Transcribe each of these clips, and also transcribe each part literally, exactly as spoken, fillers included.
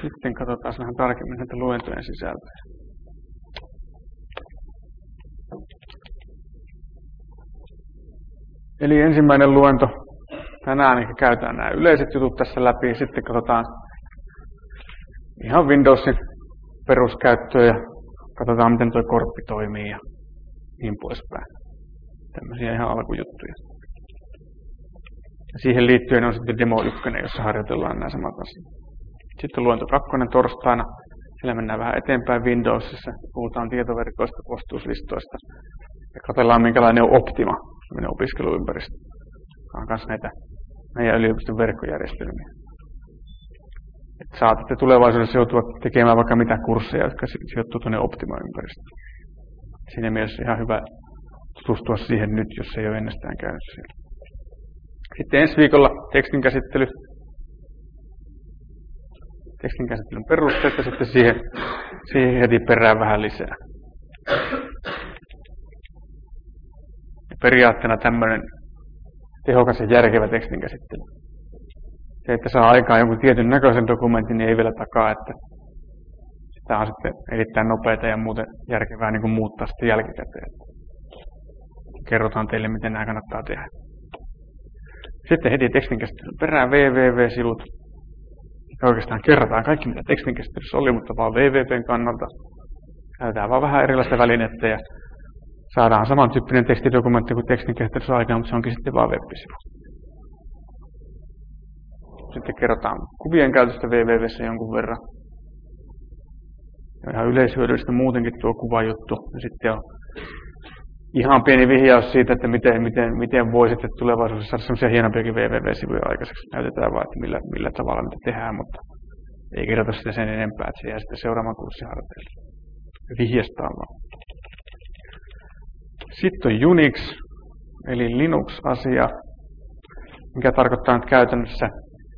sitten katsotaan vähän tarkemmin näitä luentojen sisältöjä. Eli ensimmäinen luento tänään, eli käytetään nämä yleiset jutut tässä läpi, sitten katsotaan ihan Windowsin peruskäyttöä ja katsotaan, miten tuo korppi toimii ja niin poispäin. Tämmöisiä ihan alkujuttuja. Ja siihen liittyen on sitten demo yksi, jossa harjoitellaan nämä samat asiat. Sitten luento kakkonen torstaina. Siellä mennään vähän eteenpäin Windowsissa. Puhutaan tietoverkoista, kostuuslistoista. Ja katsellaan, minkälainen on Optima, tämmöinen opiskeluympäristö. Tämä on myös näitä meidän yliopiston verkkojärjestelmiä. Et saatatte tulevaisuudessa joutua tekemään vaikka mitä kursseja, jotka sijoittuu tuonne Optima-ympäristöön. Siinä mielessä ihan hyvä tutustua siihen nyt, jos ei ole ennestään käynyt siellä. Sitten ensi viikolla tekstinkäsittely. Tekstinkäsittelyn perusteet ja sitten siihen, siihen heti perään vähän lisää. Ja periaatteena tämmöinen tehokas ja järkevä tekstinkäsittely. Se, että saa aikaan jonkun tietyn näköisen dokumentin, niin ei vielä takaa, että sitä on sitten erittäin nopeata ja muuten järkevää niin kuin muuttaa sitten jälkikäteen. Kerrotaan teille, miten nämä kannattaa tehdä. Sitten heti tekstinkäsittelyn perään www-sivut. Ja oikeastaan kerrotaan kaikki, mitä tekstinkäsittelyssä oli, mutta vaan www:n kannalta. Käytetään vaan vähän erilaista välinettä ja saadaan samantyyppinen tekstidokumentti kuin tekstinkäsittelyssä aikaan, mutta se onkin sitten vaan web-sivu. Sitten kerrotaan kuvien käytöstä www:ssä jonkun verran. Ja ihan yleishyödyllistä muutenkin tuo kuvajuttu. Ja sitten on ihan pieni vihjaus siitä, että miten, miten, miten voi sitten tulevaisuudessa saada sellaisia hienompia www-sivuja aikaiseksi. Näytetään vaan, että millä, millä tavalla niitä tehdään, mutta ei kerrota sitä sen enempää, että se jää sitten seuraavan kurssin harteille. Vihjastaan vaan. Sitten on Unix, eli Linux-asia, mikä tarkoittaa nyt käytännössä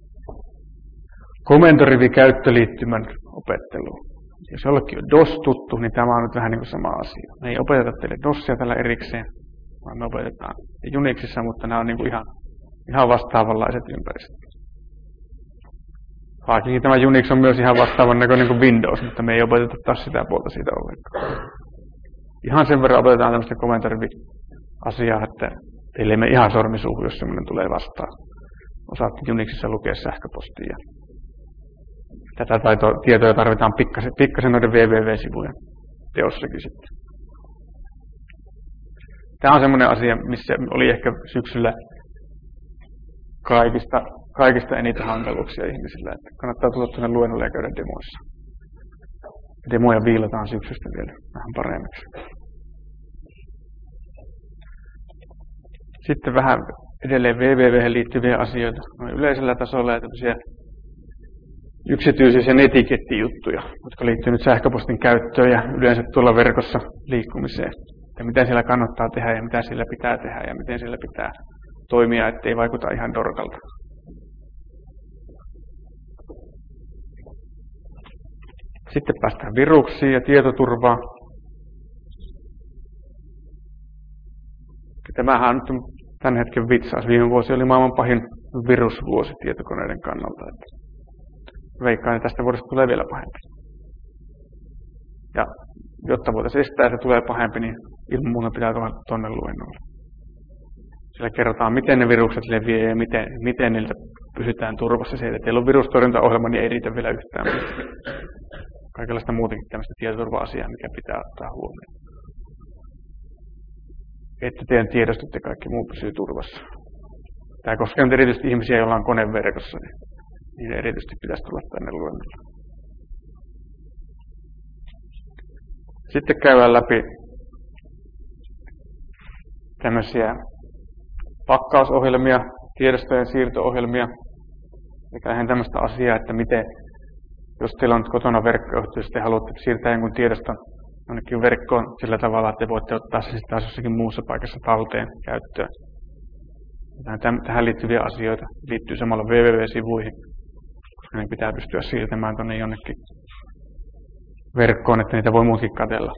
komentorivikäyttöliittymän opettelua. Jos jollekin on DOS tuttu, niin tämä on nyt vähän niin kuin sama asia. Me ei opeteta teille DOSia tällä erikseen, vaan me opetetaan Unixissa, mutta nämä on niin kuin ihan, ihan vastaavanlaiset ympäristöt. Vaikkakin tämä Unix on myös ihan vastaavan näköinen kuin Windows, mutta me ei opeteta taas sitä puolta siitä ollenkaan. Ihan sen verran opetetaan tämmöistä komentorivi-asiaa, että teille ei mene ihan sormisuuhun, jos semmoinen tulee vastaan. Osaatte Unixissa lukea sähköpostia. Tätä taitoa, tietoja tarvitaan pikkasen, pikkasen noiden www-sivujen teossakin sitten. Tämä on semmoinen asia, missä oli ehkä syksyllä kaikista, kaikista eniten hankaluuksia ihmisillä. Että kannattaa tulla tuonne luennolle ja käydä demoissa. Demoja viilataan syksystä vielä vähän paremmiksi. Sitten vähän edelleen www:hen liittyviä asioita. Noin yleisellä tasolla ja tämmöisiä yksityisiä ja netikettijuttuja, jotka liittyy nyt sähköpostin käyttöön ja yleensä tuolla verkossa liikkumiseen. Ja mitä siellä kannattaa tehdä ja mitä siellä pitää tehdä ja miten siellä pitää toimia, ettei vaikuta ihan dorkalta. Sitten päästään viruksiin ja tietoturvaan. Tämähän on nyt tämän hetken vitsaus. Viime vuosi oli maailman pahin virusvuosi tietokoneiden kannalta. Veikkaan, että tästä vuodesta tulee vielä pahempi. Ja jotta voitaisiin estää, että tulee pahempi, niin ilman muuta pitää tulla tuonne luennolle. Siellä kerrotaan, miten ne virukset leviää ja miten, miten niiltä pysytään turvassa. Se, että teillä on virustorjuntaohjelma, niin ei riitä vielä yhtään mitään. Kaikenlaista muutenkin tämmöistä tietoturva-asiaa, mikä pitää ottaa huomioon. Että teidän tiedostot ja kaikki muu pysyy turvassa. Tämä koskee nyt erityisesti ihmisiä, joilla on kone verkossa. Niin niin erityisesti pitäisi tulla tänne luennolle. Sitten käydään läpi tämmöisiä pakkausohjelmia, tiedostojen siirto-ohjelmia, eikä ihan tämmöistä asiaa, että miten, jos teillä on kotona verkkoyhteys, ja haluatte siirtää jonkun tiedoston jonnekin verkkoon sillä tavalla, että te voitte ottaa se sitten taas jossakin muussa paikassa talteen käyttöön. Tähän liittyviä asioita liittyy samalla www-sivuihin. Ne pitää pystyä siirtämään tuonne jonnekin verkkoon, että niitä voi muutkin katsella.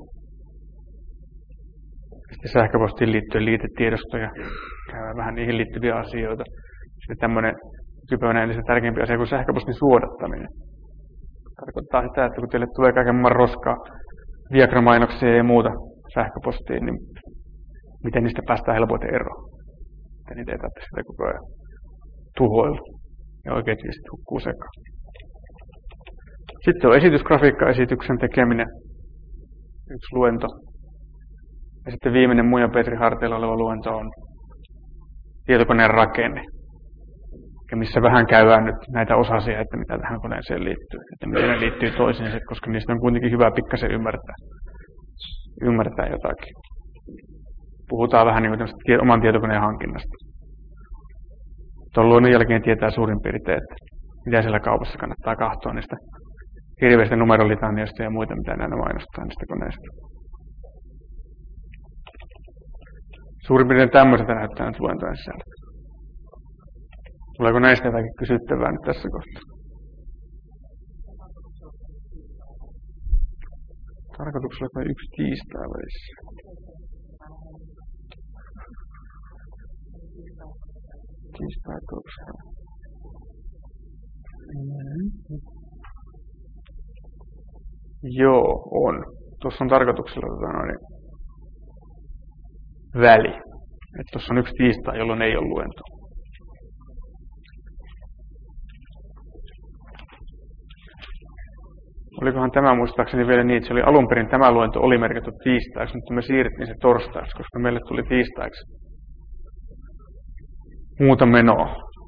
Sitten sähköpostiin liittyen liitetiedostoja, käydään vähän niihin liittyviä asioita. Sitten tämmöinen nykypäivänä entistä tärkeämpi asia kuin sähköpostin suodattaminen. Tarkoittaa sitä, että kun teille tulee kaiken maailman roskaa, Viagra-mainoksia ja muuta sähköpostiin, niin miten niistä päästään helpoiten eroon. Että niitä ei tarvitse sitä koko ajan tuhoilla ja oikein viestit hukkuu sekaan. Sitten on esitysgrafiikkaesityksen tekeminen, yksi luento. Ja sitten viimeinen mun ja Petri harteilla oleva luento on tietokoneen rakenne, missä vähän käydään nyt näitä osasia, että mitä tähän koneeseen liittyy, että miten ne liittyy toisiinsa, koska niistä on kuitenkin hyvä pikkasen ymmärtää, ymmärtää jotakin. Puhutaan vähän niin kuin oman tietokoneen hankinnasta. Tuon luonnon jälkeen tietää suurin piirtein, että mitä siellä kaupassa kannattaa katsoa niistä hirveistä numerolitanioista ja muita, mitä näillä mainostaa niistä koneista. Suurin piirtein tämmöiseltä näyttää nyt luentojen sisällä. Tuleeko näistä jotakin kysyttävää nyt tässä kohtaa? Tarkoituksella on yksi tiistai välissä. Tiistai torstai. Mm-hmm. Joo, on. Tuossa on tarkoituksella tota noin, väli. Että tuossa on yksi tiistai, jolloin ei ole luento. Olikohan tämä muistaakseni vielä niin, että se oli alun perin tämä luento oli merkitty tiistaiksi, mutta me siirrettiin se torstaiksi, koska meille tuli tiistaiksi muuta menoa.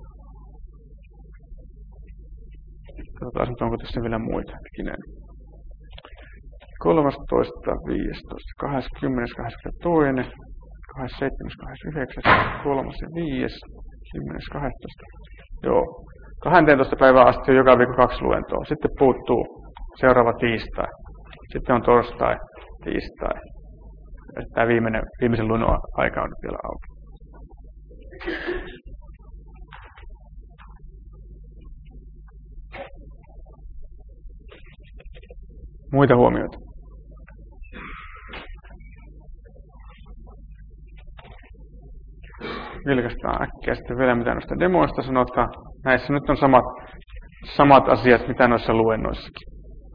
Katsotaan nyt, onko tässä vielä muita hetkinen. kolmastoista, viidestoista, kahdeskymmenes, kahdeskymmenestoinen, kahdeskymmenesseitsemäs, kahdeskymmenesyhdeksäs, kolmas ja viides, kymmenes, kahdestoista. Joo, kahdenteentoista päivään asti on joka viikko kaksi luentoa. Sitten puuttuu seuraava tiistai. Sitten on torstai, tiistai. Tämä viimeinen, viimeisen luennon aika on vielä auki. Muita huomioita. Vilkaistaan äkkiä sitten vielä, mitä noista demoista sanotaan. Näissä nyt on samat, samat asiat, mitä noissa luennoissakin.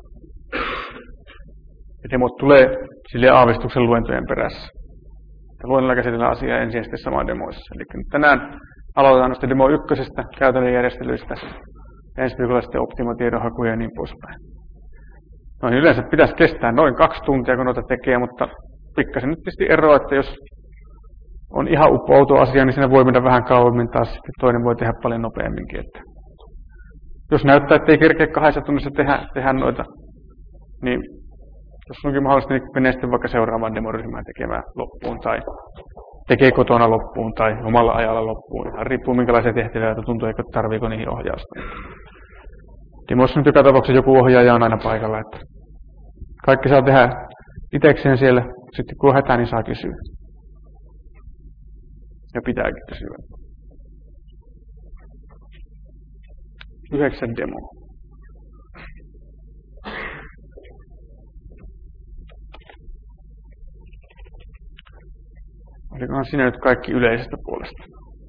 Ja demot tulee sille aavistuksen luentojen perässä. Luennolla käsitellään asiaa ensin ja sitten samaa demoissa. Eli nyt tänään aloitetaan noista demo ykkösestä, käytännön järjestelyistä, ja ensi viikolla sitten optimotiedonhakuja ja niin poispäin. No niin yleensä pitäisi kestää noin kaksi tuntia, kun noita tekee, mutta pikkasen nyt tietysti eroa, että jos on ihan outo asia, niin siinä voi mennä vähän kauemmin taas, sitten toinen voi tehdä paljon nopeamminkin. Että jos näyttää, että ei kerkeä kahdessa tunnissa tehdä, tehdä noita, niin jos onkin mahdollista, niin menee sitten vaikka seuraavaan demoryhmään tekemään loppuun, tai tekee kotona loppuun, tai omalla ajalla loppuun. Ihan riippuu minkälaisia tehtäviä, että tuntuu, että tarviiko niihin ohjausta. Demossa nyt joka tapauksessa joku ohjaaja on aina paikalla, että kaikki saa tehdä itsekseen siellä, sitten kun on hätä, niin saa kysyä. Ja pitääkin kysyä. Yhdeksän demoa. Olikohan siinä nyt kaikki yleisestä puolesta?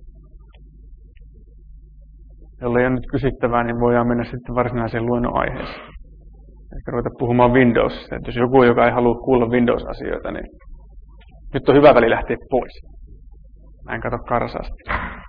Jollei ole nyt kysyttävää, niin voidaan mennä sitten varsinaiseen luennon aiheeseen. Ehkä ruveta puhumaan Windowsista. Että jos joku, joka ei halua kuulla Windows-asioita, niin nyt on hyvä väli lähteä pois. Mä en katso karsaasti.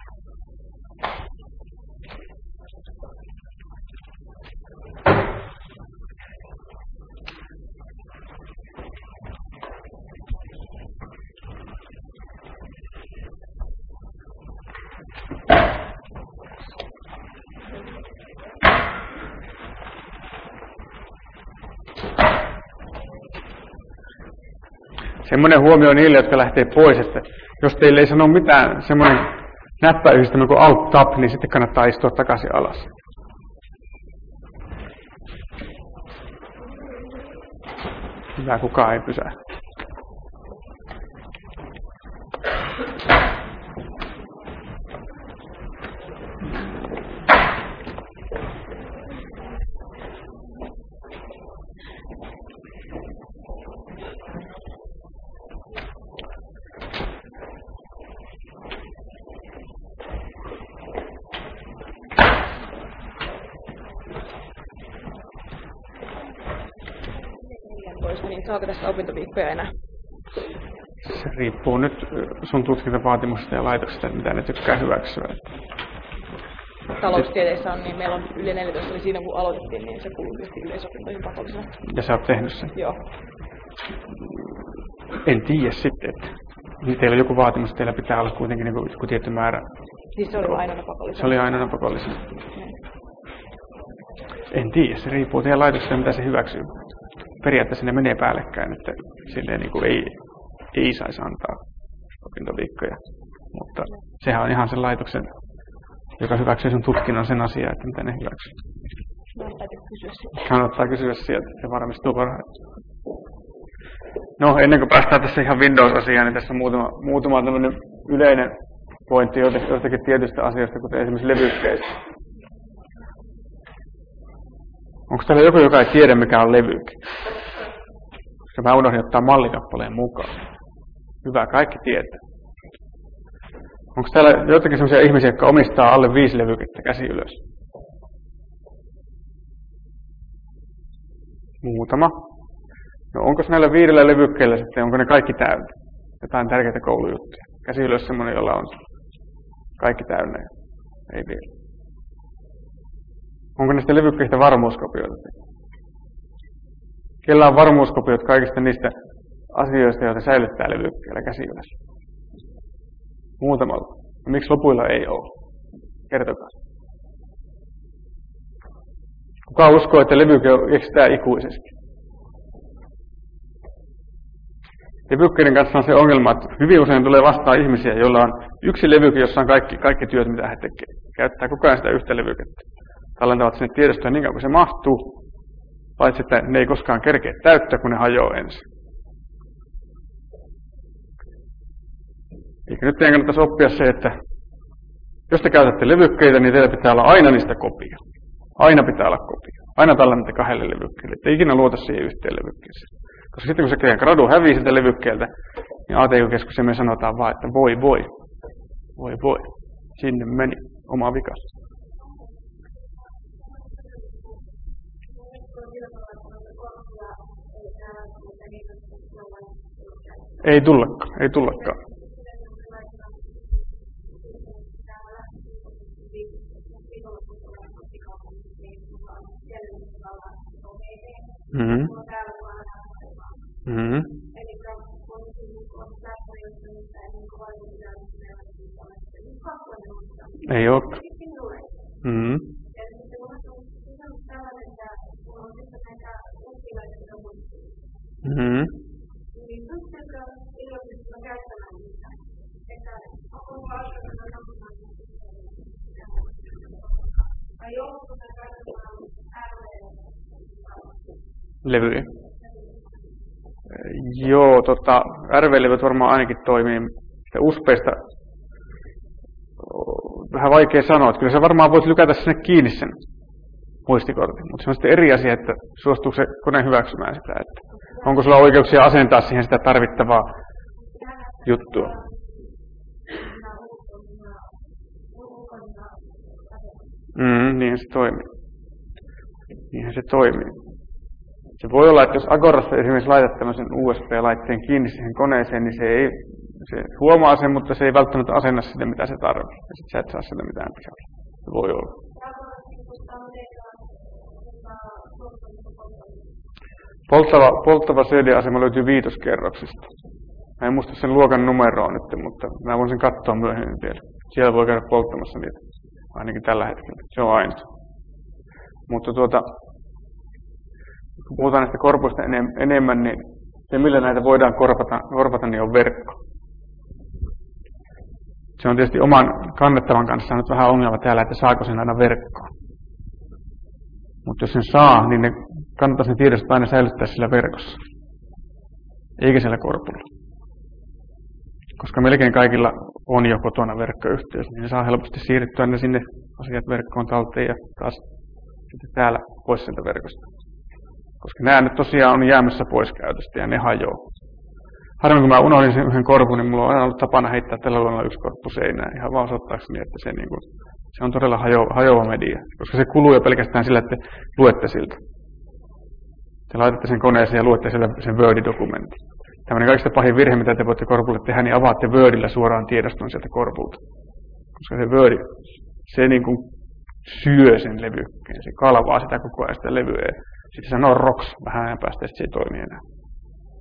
Semmoinen huomio niille, jotka lähtee pois, että jos teille ei sano mitään semmoinen näppäyhdistelmä kuin Alt-Tab, niin sitten kannattaa istua takaisin alas. Hyvä, kukaan ei pysähdy. niin saako tästä opintoviikkoja enää? Se riippuu nyt sun tutkintavaatimuksista ja laitoksista, mitä ne tykkää hyväksyä. Taloustieteissä on, niin meillä on yli neljätoista, eli siinä kun aloitettiin, niin se kuuluu tietysti yleisopintoihin pakollisena. Ja sä oot tehnyt sen? Joo. En tiedä sitten, että teillä on joku vaatimus, teillä pitää olla kuitenkin niin joku tietty määrä. Siis se oli aina pakollisena? Se oli aina pakollisena. En tiedä, se riippuu teidän laitoksesta, mitä se hyväksyy. Periaatteessa ne menee päällekkäin, että silleen niin kuin ei, ei saisi antaa opintoviikkoja. Mutta sehän on ihan sen laitoksen, joka hyväksyy sun tutkinnon sen asian, että mitä ne hyväksyy. Kannattaa kysyä sieltä. Kannattaa kysyä sieltä, se varmistuu parhaiten. No, ennen kuin päästään tässä ihan Windows-asiaan, niin tässä on muutama, muutama tämmöinen yleinen pointti jostakin tietystä asioista, kuten esimerkiksi levykkeistä. Onko täällä joku, joka ei tiedä, mikä on levyke? Koska mä unohdin ottaa mallikappaleen mukaan. Hyvä, kaikki tietää. Onko täällä jotakin sellaisia ihmisiä, jotka omistaa alle viisi levykettä, käsi ylös? Muutama. No onko näillä viidellä levykkeillä sitten, onko ne kaikki täynnä? Jotain tärkeitä koulujuttuja. Käsi ylös semmoinen, jolla on kaikki täynnä. Ei vielä. Onko näistä levykkeistä varmuuskopioita? Kellä on varmuuskopiot kaikista niistä asioista, joita säilyttää levykkeellä, käsi ylös? Muutamalla. No, miksi lopuilla ei ole? Kertokaa. Kuka uskoo, että levyke kestää ikuisesti? Levykkeiden kanssa on se ongelma, että hyvin usein tulee vastaan ihmisiä, joilla on yksi levyke, jossa on kaikki, kaikki työt, mitä he tekevät. Käyttää koko ajan sitä yhtä levykettä. Tallentavat sinne tiedostoja niin kauan kuin se mahtuu, paitsi että ne ei koskaan kerkeä täyttää, kun ne hajoaa ensin. Eikä nyt teidän kannattaisi oppia se, että jos te käytätte levykkeitä, niin teillä pitää olla aina niistä kopio. Aina pitää olla kopio. Aina tallennatte kahdelle levykkeelle. Että ikinä luota siihen yhteen levykkeeseen. Koska sitten kun se teidän gradu hävii siltä levykkeeltä, niin A T K-keskukseen me sanotaan vaan, että voi voi. Voi voi. Sinne meni. Oma vikassa. Ei tullakaan. Ei tullakaan. Mm-hmm. Mm-hmm. Ei ole. Mm-hmm. Mm-hmm. Levyjä. Joo, tota, R V-levyt varmaan ainakin toimii. Sitä U S B:stä vähän vaikea sanoa, että kyllä se varmaan voisi lykätä sinne kiinni sen muistikortin, mutta se on sitten eri asia, että suostuuko se kone hyväksymään sitä, että onko sulla oikeuksia asentaa siihen sitä tarvittavaa juttua. Mm, niinhän se toimii. Niinhän se toimii. Se voi olla, että jos Agorassa esimerkiksi laitat tämmöisen U S B-laitteen kiinni siihen koneeseen, niin se ei se huomaa sen, mutta se ei välttämättä asenna sitä, mitä se tarvitsee. Ja sitten sä et saa sitä mitään pihalla. Se voi olla. Polttava, polttava C D-asema löytyy viitoskerroksista. Mä en muista sen luokan numeroa nyt, mutta mä voin sen katsoa myöhemmin vielä. Siellä voi käydä polttamassa niitä, ainakin tällä hetkellä. Se on aina. Mutta tuota, kun puhutaan näistä korpuista enemmän, niin se millä näitä voidaan korvata, korvata niin on verkko. Se on tietysti oman kannettavan kanssa nyt vähän ongelma täällä, että saako sen aina verkkoon. Mutta jos sen saa, niin ne kannattaisi ne tiedostot aina säilyttää sillä verkossa. Eikä siellä korpulla. Koska melkein kaikilla on jo kotona verkkoyhteys, niin ne saa helposti siirtyä ne sinne asiat verkkoon talteen ja taas sitten täällä pois sieltä verkosta. Koska nämä nyt tosiaan on jäämässä pois käytöstä ja ne hajoaa. Harvoin kun mä unohdin sen yhden korpun, niin mulla on aina ollut tapana heittää tällä luonnolla yksi korppu seinään. Ihan vaan osoittaakseni, että se, niin kuin, se on todella hajo, hajoava media. Koska se kuluu jo pelkästään sillä, että luette siltä. Te laitatte sen koneeseen ja luette sieltä sen Word-dokumentin. Tällainen kaikista pahin virhe, mitä te voitte Korpulle tehdä, niin avaatte Wordillä suoraan tiedoston sieltä Korpulta. Koska se Word, se niin kuin syö sen levykkeen, se kalvaa sitä koko ajan sitä levyä. Sitten sanoo roks vähän ajan päästä, että se ei toimi enää.